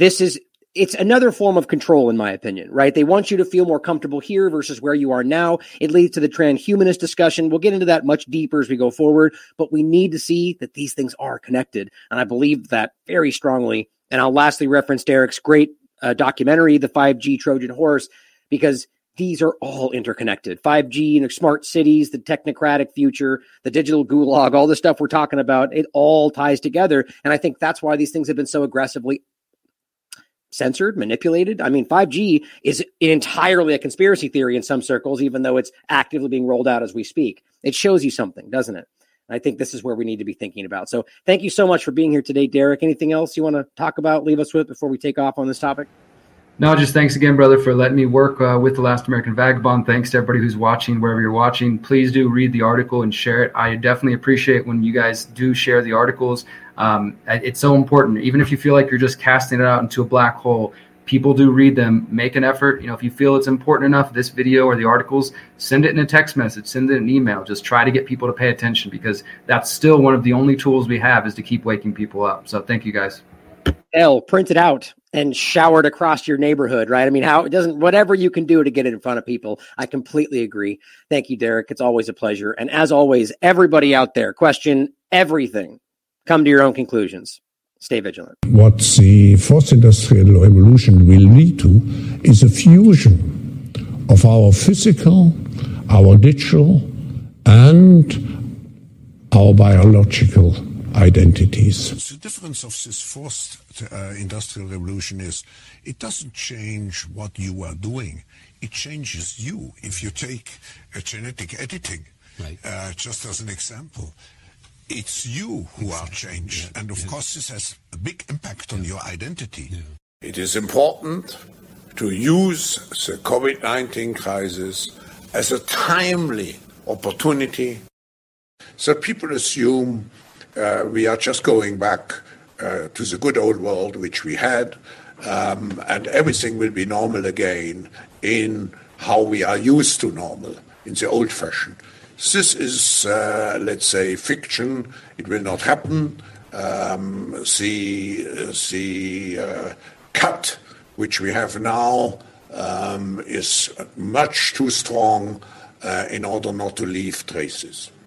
it's another form of control, in my opinion, right? They want you to feel more comfortable here versus where you are now. It leads to the transhumanist discussion. We'll get into that much deeper as we go forward, but we need to see that these things are connected. And I believe that very strongly. And I'll lastly reference Derek's great documentary, The 5G Trojan Horse, because these are all interconnected. 5G and smart cities, the technocratic future, the digital gulag, all the stuff we're talking about, it all ties together. And I think that's why these things have been so aggressively censored, manipulated. I mean, 5G is entirely a conspiracy theory in some circles, even though it's actively being rolled out as we speak. It shows you something, doesn't it? And I think this is where we need to be thinking about. So thank you so much for being here today, Derek. Anything else you want to talk about, leave us with before we take off on this topic?
No, just thanks again, brother, for letting me work with The Last American Vagabond. Thanks to everybody who's watching, wherever you're watching. Please do read the article and share it. I definitely appreciate when you guys do share the articles. It's so important. Even if you feel like you're just casting it out into a black hole, people do read them. Make an effort. If you feel it's important enough, this video or the articles, send it in a text message, send it in an email. Just try to get people to pay attention, because that's still one of the only tools we have is to keep waking people up. So thank you guys.
Print it out and shower it across your neighborhood, right? I mean, whatever you can do to get it in front of people. I completely agree. Thank you, Derek. It's always a pleasure. And as always, everybody out there, question everything. Come to your own conclusions. Stay vigilant.
What the fourth industrial revolution will lead to is a fusion of our physical, our digital, and our biological identities.
The difference of this fourth industrial revolution is it doesn't change what you are doing. It changes you. If you take genetic editing, just as an example, it's you who are changed. And of course, this has a big impact on your identity.
It is important to use the COVID-19 crisis as a timely opportunity. So people assume we are just going back to the good old world which we had, and everything will be normal again in how we are used to normal, in the old fashion. This is, let's say, fiction. It will not happen. The cut which we have now is much too strong in order not to leave traces.